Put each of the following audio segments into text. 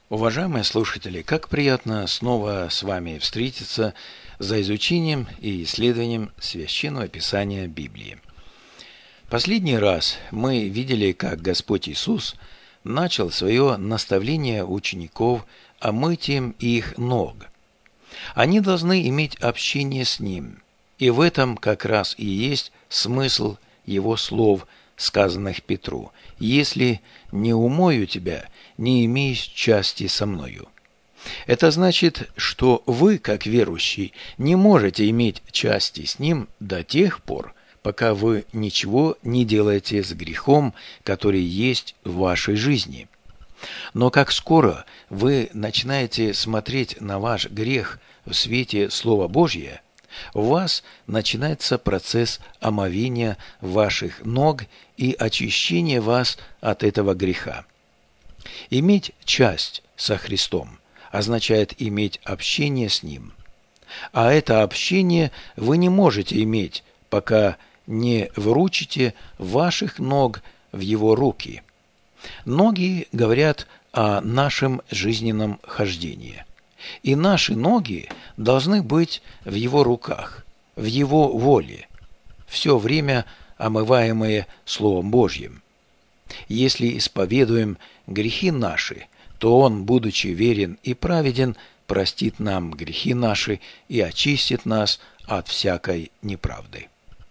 Уважаемые слушатели, как приятно снова с вами встретиться за изучением и исследованием Священного Писания Библии. Последний раз мы видели, как Господь Иисус начал свое наставление учеников омытием их ног. Они должны иметь общение с Ним, и в этом как раз и есть смысл Его слов, сказанных Петру: «Если не умою тебя, не имеешь части со мною». Это значит, что вы, как верующий, не можете иметь части с Ним до тех пор, пока вы ничего не делаете с грехом, который есть в вашей жизни. Но как скоро вы начинаете смотреть на ваш грех в свете Слова Божия, у вас начинается процесс омовения ваших ног и очищения вас от этого греха. Иметь часть со Христом означает иметь общение с Ним. А это общение вы не можете иметь, пока не вручите ваших ног в Его руки. Ноги говорят о нашем жизненном хождении. И наши ноги должны быть в Его руках, в Его воле, все время омываемые Словом Божьим. Если исповедуем грехи наши, то Он, будучи верен и праведен, простит нам грехи наши и очистит нас от всякой неправды.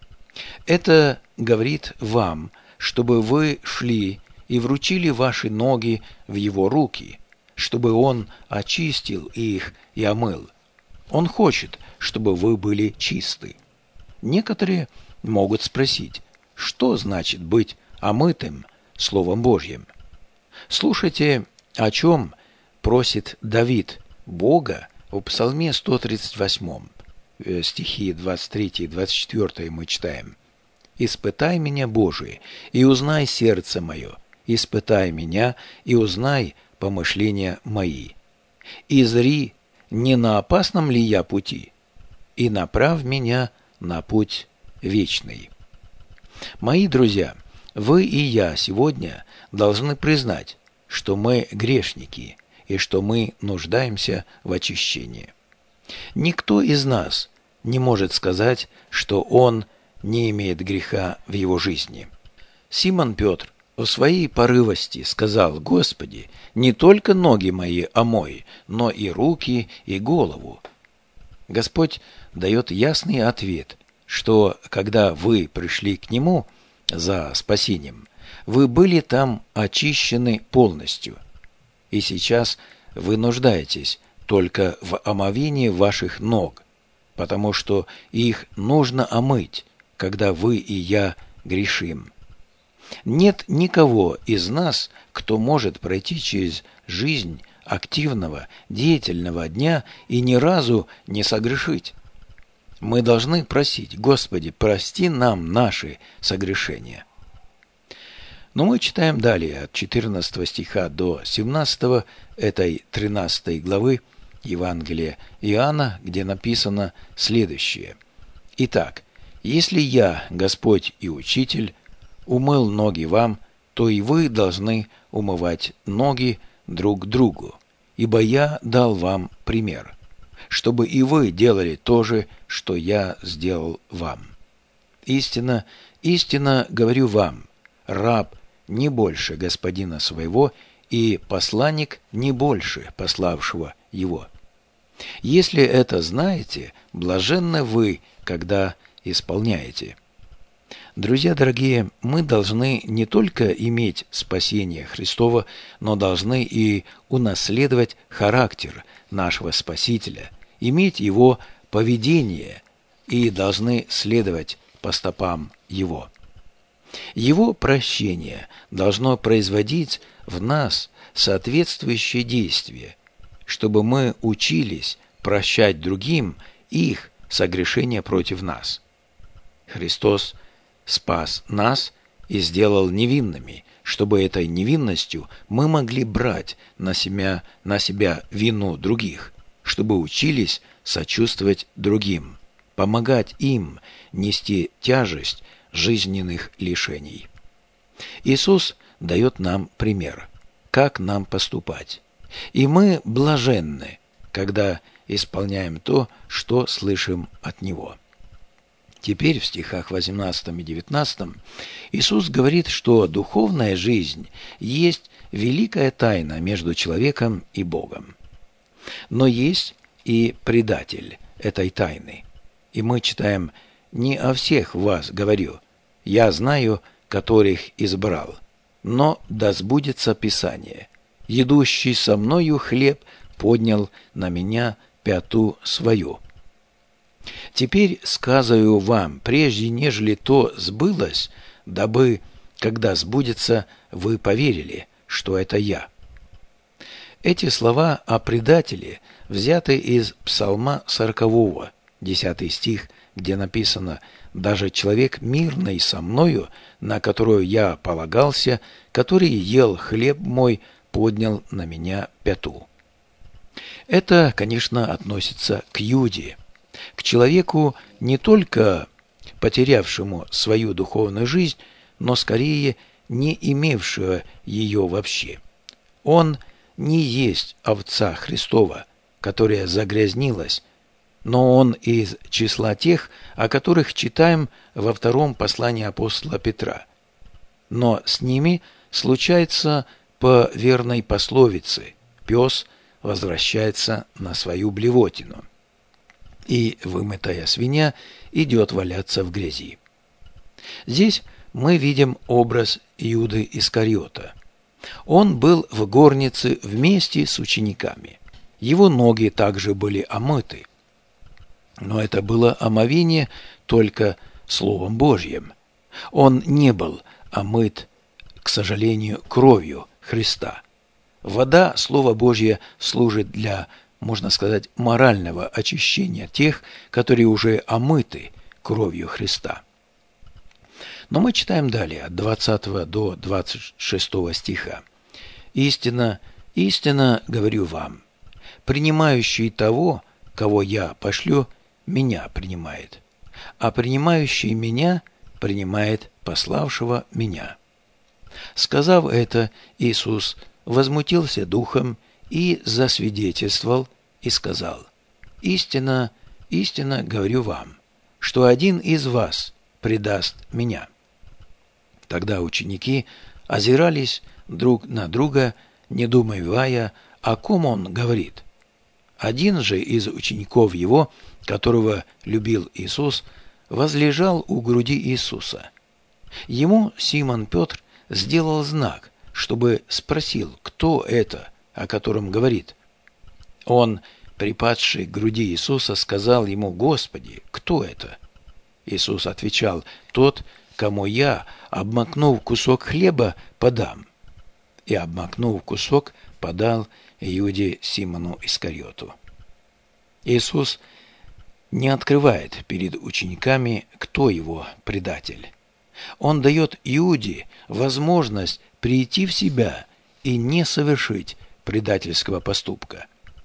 Это говорит вам, чтобы вы шли и вручили ваши ноги в Его руки, чтобы Он очистил их и омыл. Он хочет, чтобы вы были чисты. Некоторые могут спросить, что значит быть омытым Словом Божьим? Слушайте, о чем просит Давид Бога в Псалме 138, стихи 23 и 24 мы читаем. «Испытай меня, Боже, и узнай сердце мое, испытай меня и узнай помышления мои. И зри, не на опасном ли я пути, и направь меня на путь вечный». Мои друзья, вы и я сегодня должны признать, что мы грешники и что мы нуждаемся в очищении. Никто из нас не может сказать, что он не имеет греха в его жизни. Симон Петр в своей порывости сказал: «Господи, не только ноги мои омой, но и руки, и голову». Господь дает ясный ответ, что когда вы пришли к Нему за спасением, вы были там очищены полностью, и сейчас вы нуждаетесь только в омовении ваших ног, потому что их нужно омыть, когда вы и я грешим. Нет никого из нас, кто может пройти через жизнь активного, деятельного дня и ни разу не согрешить. Мы должны просить: «Господи, прости нам наши согрешения». Но мы читаем далее от 14 стиха до 17 этой 13 главы Евангелия Иоанна, где написано следующее: «Итак, если я, Господь и Учитель, умыл ноги вам, то и вы должны умывать ноги друг другу, ибо я дал вам пример, чтобы и вы делали то же, что я сделал вам. Истинно, истинно говорю вам, раб не больше господина своего, и посланник не больше пославшего его. Если это знаете, блаженны вы, когда исполняете». Друзья дорогие, мы должны не только иметь спасение Христово, но должны и унаследовать характер нашего Спасителя, иметь Его поведение и должны следовать по стопам Его. Его прощение должно производить в нас соответствующее действие, чтобы мы учились прощать другим их согрешения против нас. Христос спас нас и сделал невинными, чтобы этой невинностью мы могли брать на себя вину других, чтобы учились сочувствовать другим, помогать им нести тяжесть жизненных лишений. Иисус дает нам пример, как нам поступать. И мы блаженны, когда исполняем то, что слышим от Него. Теперь в стихах 18 и 19 Иисус говорит, что духовная жизнь есть великая тайна между человеком и Богом. Но есть и предатель этой тайны. И мы читаем: «Не о всех вас говорю, я знаю, которых избрал, но да сбудется Писание. Едущий со мною хлеб поднял на меня пяту свою». Теперь сказаю вам, прежде нежели то сбылось, дабы, когда сбудется, вы поверили, что это я. Эти слова о предателе взяты из Псалма 40, 10 стих, где написано: «Даже человек мирный со мною, на которую я полагался, который ел хлеб мой, поднял на меня пяту». Это, конечно, относится к Юде, к человеку, не только потерявшему свою духовную жизнь, но скорее не имевшего ее вообще. Он не есть овца Христова, которая загрязнилась, но он из числа тех, о которых читаем во втором послании апостола Петра. Но с ними случается по верной пословице: «Пес возвращается на свою блевотину, и вымытая свинья идет валяться в грязи». Здесь мы видим образ Иуды Искариота. Он был в горнице вместе с учениками. Его ноги также были омыты. Но это было омовение только Словом Божьим. Он не был омыт, к сожалению, кровью Христа. Вода, Слово Божье, служит для, можно сказать, морального очищения тех, которые уже омыты кровью Христа. Но мы читаем далее, от 20 до 26 стиха. «Истинно, истинно говорю вам, принимающий того, кого я пошлю, меня принимает, а принимающий меня принимает пославшего меня». Сказав это, Иисус возмутился духом и засвидетельствовал и сказал: «Истинно, истинно говорю вам, что один из вас предаст меня». Тогда ученики озирались друг на друга, недоумевая, о ком он говорит. Один же из учеников его, которого любил Иисус, возлежал у груди Иисуса. Ему Симон Петр сделал знак, чтобы спросил, кто это, о котором говорит. Он, припадший к груди Иисуса, сказал ему: «Господи, кто это?» Иисус отвечал: «Тот, кому я, обмакнув кусок хлеба, подам». И, обмакнув кусок, подал Иуде Симону Искариоту. Иисус не открывает перед учениками, кто его предатель. Он дает Иуде возможность прийти в себя и не совершить предательского поступка.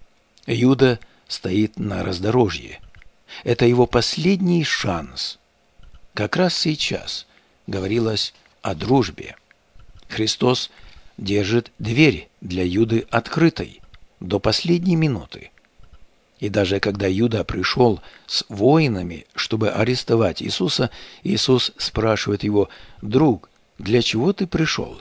Иуда стоит на раздорожье. Это его последний шанс. Как раз сейчас говорилось о дружбе. Христос держит дверь для Иуды открытой до последней минуты. И даже когда Иуда пришел с воинами, чтобы арестовать Иисуса, Иисус спрашивает его: «Друг, для чего ты пришел?»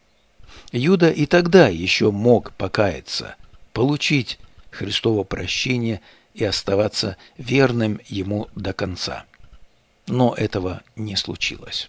Иуда и тогда еще мог покаяться, получить Христово прощение и оставаться верным ему до конца. Но этого не случилось.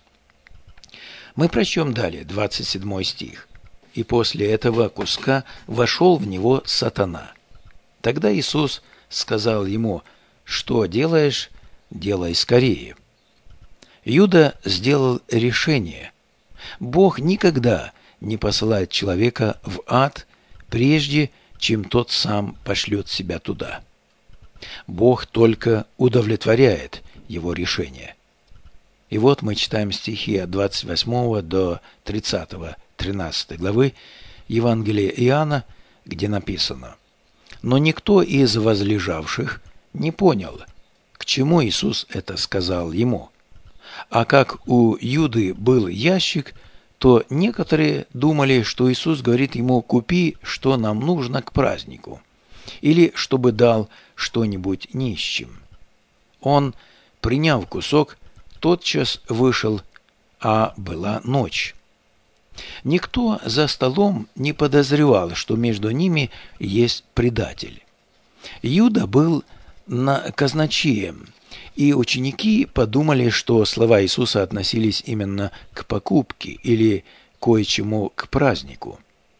Мы прочтем далее 27 стих. «И после этого куска вошел в него сатана. Тогда Иисус сказал ему: что делаешь, делай скорее». Иуда сделал решение. Бог никогда не посылает человека в ад, прежде чем тот сам пошлет себя туда. Бог только удовлетворяет его решение. И вот мы читаем стихи от 28 до 30, 13 главы Евангелия Иоанна, где написано: «Но никто из возлежавших не понял, к чему Иисус это сказал ему. А как у Иуды был ящик, то некоторые думали, что Иисус говорит ему: «Купи, что нам нужно к празднику», или чтобы дал что-нибудь нищим. Он, приняв кусок, тотчас вышел, а была ночь. Никто за столом не подозревал, что между ними есть предатель. Иуда был казначеем, и ученики подумали, что слова Иисуса относились именно к покупке или кое-чему к празднику.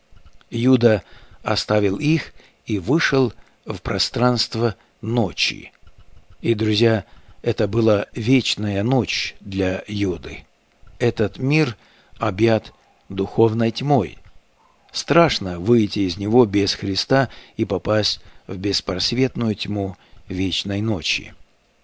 Иуда оставил их и вышел в пространство ночи. И, друзья, это была вечная ночь для Иуды. Этот мир объят духовной тьмой. Страшно выйти из него без Христа и попасть в беспросветную тьму вечной ночи.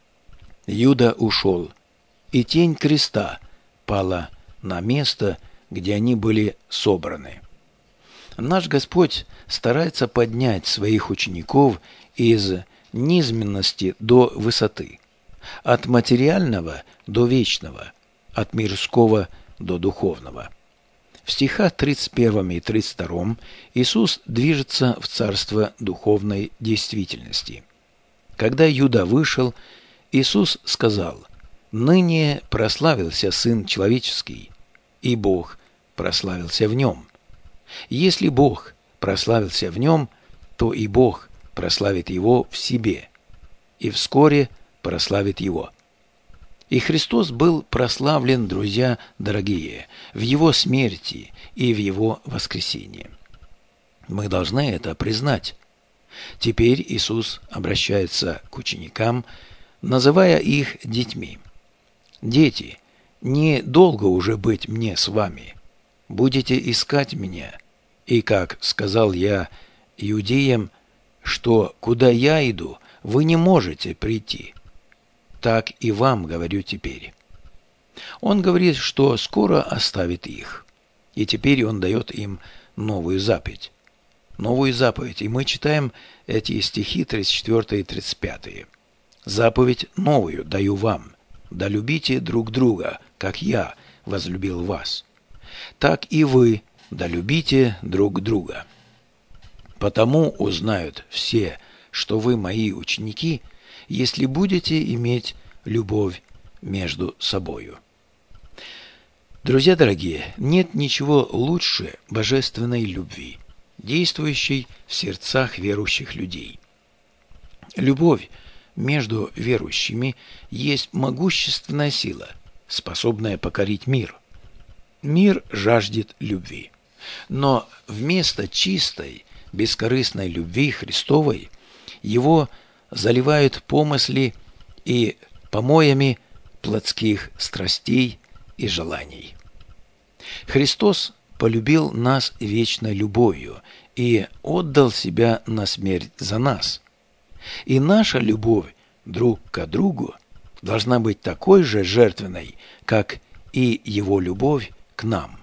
Иуда ушел, и тень креста пала на место, где они были собраны. Наш Господь старается поднять своих учеников из низменности до высоты, от материального до вечного, от мирского до духовного. В стихах 31 и 32 Иисус движется в царство духовной действительности. Когда Иуда вышел, Иисус сказал: «Ныне прославился Сын Человеческий, и Бог прославился в Нем. Если Бог прославился в Нем, то и Бог прославит Его в себе, и вскоре прославит Его». И Христос был прославлен, друзья дорогие, в Его смерти и в Его воскресении. Мы должны это признать. Теперь Иисус обращается к ученикам, называя их детьми. «Дети, не долго уже быть мне с вами. Будете искать меня. И как сказал я иудеям, что куда я иду, вы не можете прийти, так и вам говорю теперь». Он говорит, что скоро оставит их. И теперь Он дает им новую заповедь. Новую заповедь. И мы читаем эти стихи 34 и 35. «Заповедь новую даю вам, да любите друг друга, как я возлюбил вас. Так и вы да любите друг друга. Потому узнают все, что вы мои ученики, если будете иметь любовь между собою». Друзья дорогие, нет ничего лучше божественной любви, действующей в сердцах верующих людей. Любовь между верующими есть могущественная сила, способная покорить мир. Мир жаждет любви. Но вместо чистой, бескорыстной любви Христовой его заливают помысли и помоями плотских страстей и желаний. Христос полюбил нас вечной любовью и отдал себя на смерть за нас. И наша любовь друг к другу должна быть такой же жертвенной, как и Его любовь к нам.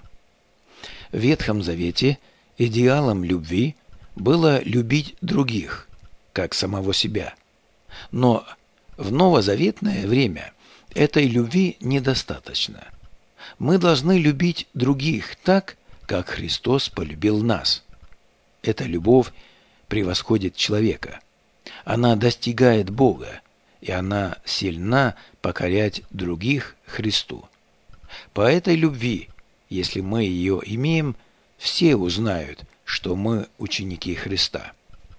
В Ветхом Завете идеалом любви было любить других, как самого себя. Но в новозаветное время этой любви недостаточно. Мы должны любить других так, как Христос полюбил нас. Эта любовь превосходит человека. Она достигает Бога, и она сильна покорять других Христу. По этой любви, если мы ее имеем, все узнают, что мы ученики Христа.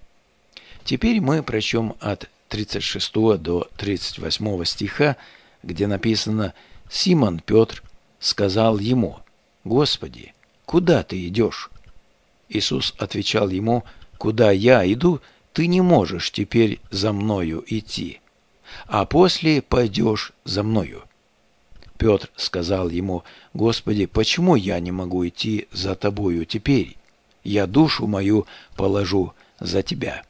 Теперь мы прочтем от 36 до 38 стиха, где написано: «Симон Петр сказал ему: Господи, куда ты идешь?» Иисус отвечал ему: «Куда я иду, ты не можешь теперь за мною идти, а после пойдешь за мною». Петр сказал ему: «Господи, почему я не могу идти за тобою теперь? Я душу мою положу за тебя».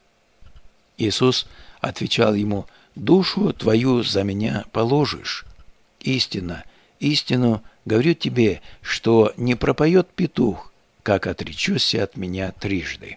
Иисус отвечал ему: «Душу твою за меня положишь. Истинно, истину говорю тебе, что не пропоет петух, как отречешься от меня трижды».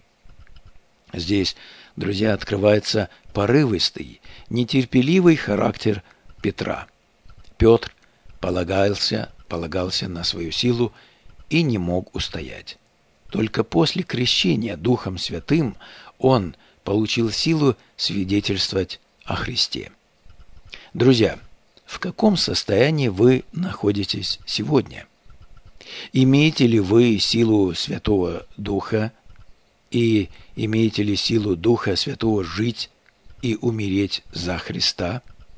Здесь, друзья, открывается порывистый, нетерпеливый характер Петра. Петр полагался на свою силу и не мог устоять. Только после крещения Духом Святым он получил силу свидетельствовать о Христе. Друзья, в каком состоянии вы находитесь сегодня? Имеете ли вы силу Святого Духа и имеете ли силу Духа Святого жить и умереть за Христа?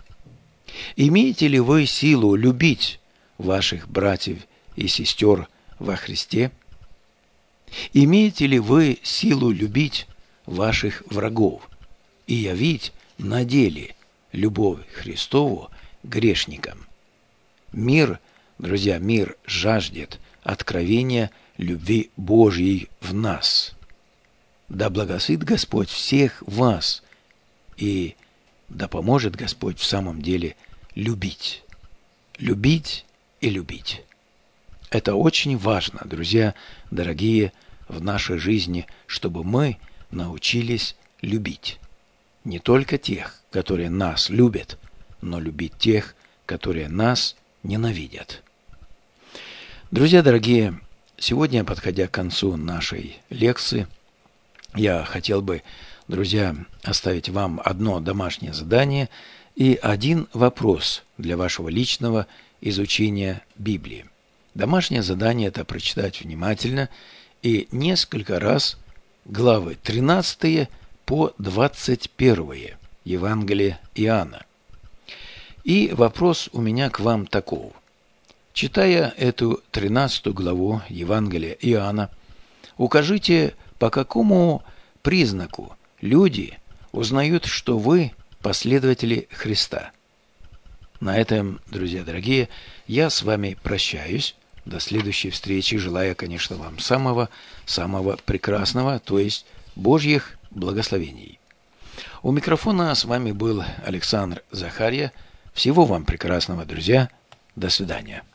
Имеете ли вы силу любить ваших братьев и сестер во Христе? Имеете ли вы силу любить ваших врагов и явить на деле любовь Христову грешникам? Мир, друзья, мир жаждет откровения любви Божьей в нас. Да благословит Господь всех вас, и да поможет Господь в самом деле любить. Любить и любить. Это очень важно, друзья, дорогие, в нашей жизни, чтобы мы научились любить. Не только тех, которые нас любят, но любить тех, которые нас ненавидят. Друзья дорогие, сегодня, подходя к концу нашей лекции, я хотел бы, друзья, оставить вам одно домашнее задание и один вопрос для вашего личного изучения Библии. Домашнее задание – это прочитать внимательно и несколько раз главы 13 по 21 Евангелия Иоанна. И вопрос у меня к вам таков. Читая эту 13 главу Евангелия Иоанна, укажите, по какому признаку люди узнают, что вы последователи Христа. На этом, друзья дорогие, я с вами прощаюсь. До следующей встречи, желая, конечно, вам самого прекрасного, то есть Божьих благословений. У микрофона с вами был Александр Захарья. Всего вам прекрасного, друзья. До свидания.